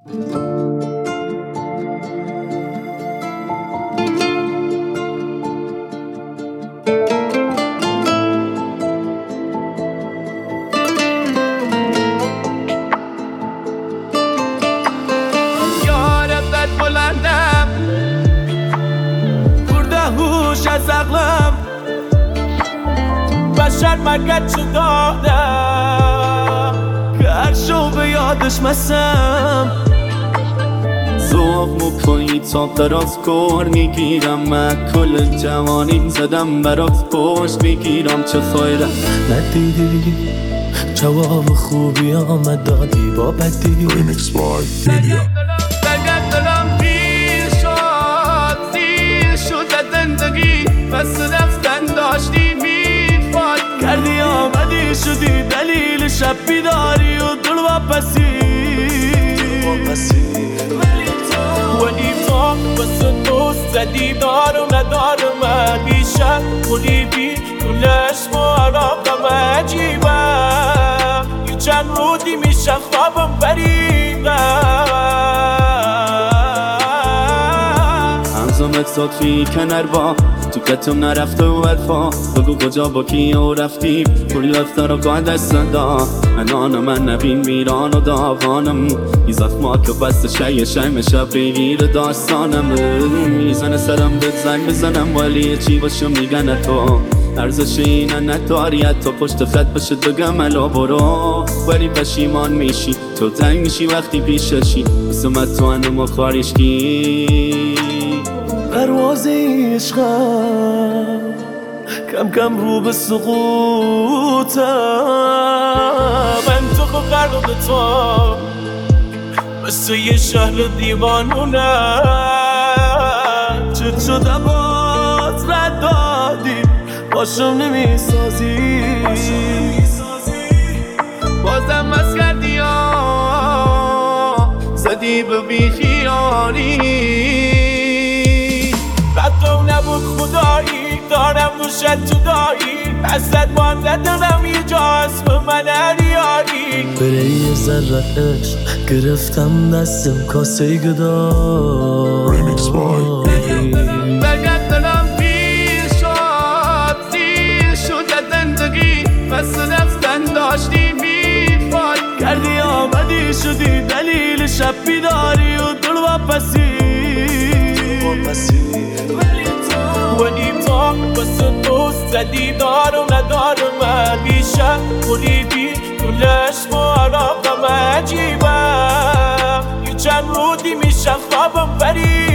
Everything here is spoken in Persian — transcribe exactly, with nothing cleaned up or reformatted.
یارت بلندم برده هوش از عقلم بشر مگه چه دادم که هر شو به یادش مسم ذوق مپایی تا دراز کار میگیرم من کل جوانی زدم برات پشت میگیرم چه خیره ندیدی جواب خوبی آمد دادی با بدی بگم دلم پیر شد سیر شد از زندگی بس رفتن داشتی میفاد کردی آمدی شدی دلیل شب بیداری و دل واپسی ولی تو بس دوست زدی دارم ندارم دیشب خلیبی کلش مراقم عجیبه یه چند رودی میشه خوابم بریبم همزامت صدفی کنر با تو کتم نرفته و ورفا بگو کجا با کیا رفتی کل افتر و که دست دا انان من نبین میران و داغانم ای زخما که بست شای شای شب بگیر داستانم میزن سرم بهت زنگ بزنم ولی چی باشم میگن تو ارزش اینه نداری حتی پشت خط بشه بگم الا برو ولی پشیمان میشی تو تنگ میشی وقتی پیششی اسمت تو انمو خواریشکی پرواز عشقم کم کم رو به سقوطم من تو خود غرق تو بس یه شهر دیوانونه چه شده باز رد دادی باشم نمیسازی بازم بس کردی یا زدی به بیخیالی بدم نبود خدایی دارم نوشت تو دایی دستت بانده دلم یه جا اسم من ریاری بره یه ذره عشق گرفتم دستم کاسه گدایی بگم دلم پیر شد سیر شد از زندگی بس رفتن داشتی میفاد کردی آمدی شدی دلیل شب بیداری و دل واپسی ولی تو بس دوست زدی دارم ندارم دیشب خلیبی کلش مراقم عجیبه یه چند رودی میشه خوابم بری